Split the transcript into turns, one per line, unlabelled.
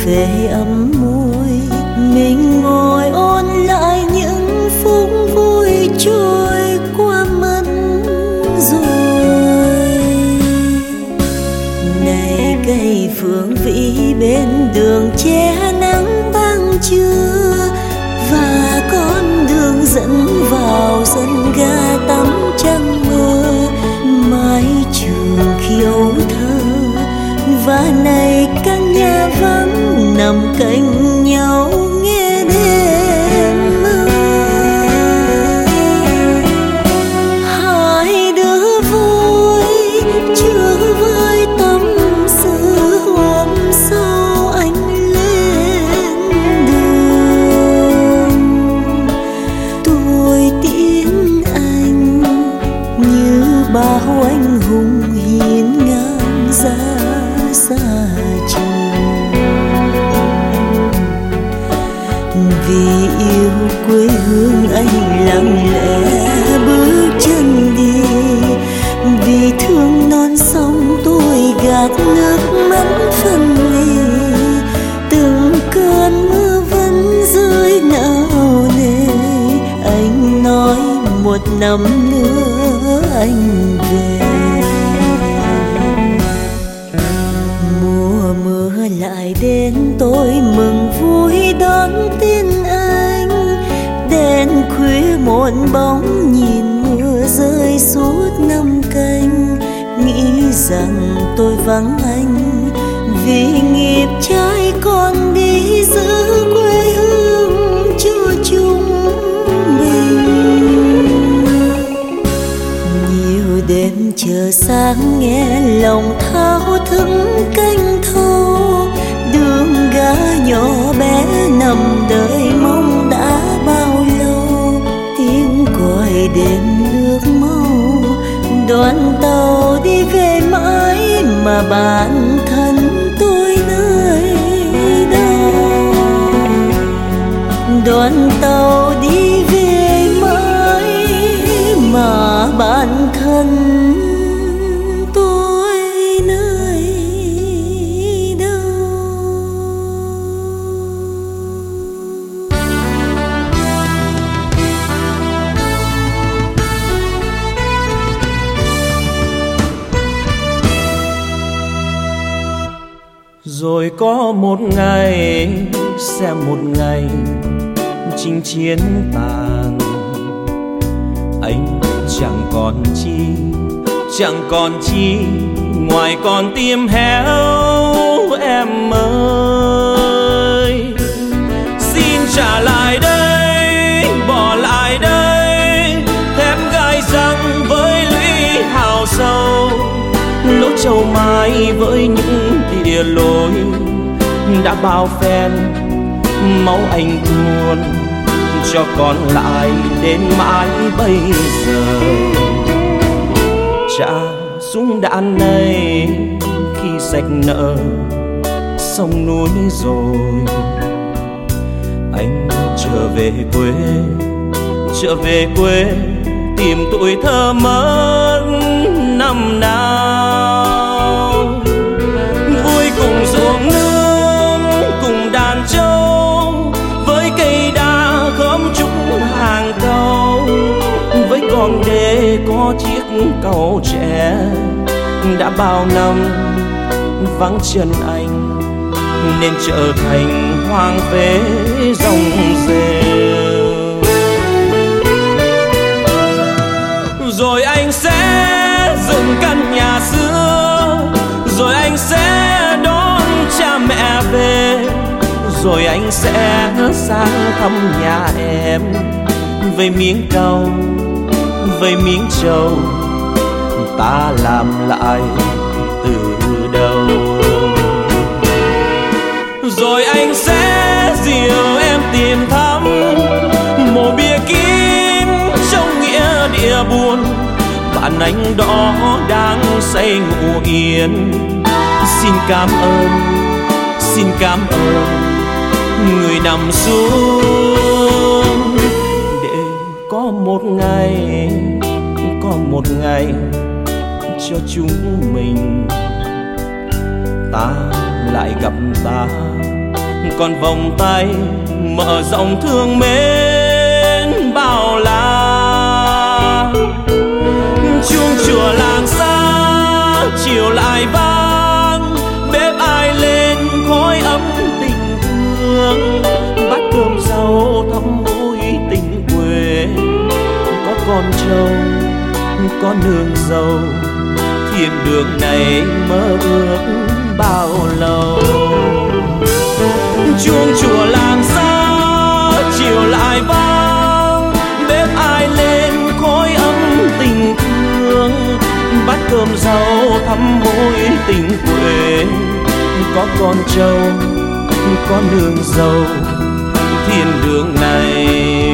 về ấm môi, mình ngồi ôn lại những phút vui trôi qua mất rồi. Này cây phượng vĩ bên đường che nắng ban trưa, và con đường dẫn vào sân ga tắm trăng mơ, mái trường khiêu thơ. Và này căn nhà vắng nằm cạnh nhau nghe đêm mơ. Hai đứa vui chưa với tâm sự, hôm sau anh lên đường. Tôi tiễn anh như bao anh hùng hiên ngang ra xa trường. Vì yêu quê hương anh lặng lẽ bước chân đi, vì thương non sông tôi gạt nước mắt phân ly. Từng cơn mưa vẫn rơi nào nề, anh nói một năm nữa anh về. Mùa mưa lại đến tôi mừng vui đón tin anh. Đèn khuya một bóng nhìn mưa rơi suốt năm canh, nghĩ rằng tôi vắng anh vì nghiệp trai con đi giữ quê hương cho chúng mình. Nhiều đêm chờ sáng nghe lòng thao thức canh thâu, đường gà nhỏ bé nằm đợi mong đã bao lâu. Tiếng còi đêm nước mau, đoàn tàu đi về mãi mà bản thân tôi nơi đâu. Đoàn tàu đi về mãi mà bản thân tôi nơi đâu.
Rồi có một ngày, sẽ một ngày chinh chiến tàn, anh chẳng còn chi, chẳng còn chi ngoài con tim héo em ơi. Xin trả lại đây, bỏ lại đây, thép gai răng với lũy hào sâu, lỗ châu mai với những tia lối đã bao phen máu anh tuôn cho còn lại đến mãi bây giờ. Trả súng đạn này khi sạch nợ sông núi rồi, anh trở về quê tìm tuổi thơ mất năm nào. Vui cùng ruộng nương, cùng đàn trâu, với cây đa khóm trúc hàng câu, với con đê có chiếc cầu trẻ đã bao năm vắng chân anh nên trở thành hoang phế rong rêu. Rồi anh sẽ dựng căn nhà xưa, rồi anh sẽ đón cha mẹ về, rồi anh sẽ sang thăm nhà em với miếng cau, với miếng trầu ta làm lại từ đầu. Rồi anh sẽ dìu em tìm thăm mộ bia kín trong nghĩa địa buồn, bạn anh đó đang say ngủ yên. Xin cảm ơn người nằm xuống, để có một ngày cho chúng mình, ta lại gặp ta còn vòng tay mở rộng thương mến bao la. Chuông chùa làng xa chiều lại vang, bếp ai lên khói ấm tình thương. Bát cơm rau thắm mũi tình quê, có con trâu có nương dâu, thiên đường này mơ ước bao lâu. Chuông chùa làng xa chiều lại vang, bếp ai lên khói ấm tình thương. Bát cơm rau thắm mối tình quê, có con trâu có nương dâu, thiên đường này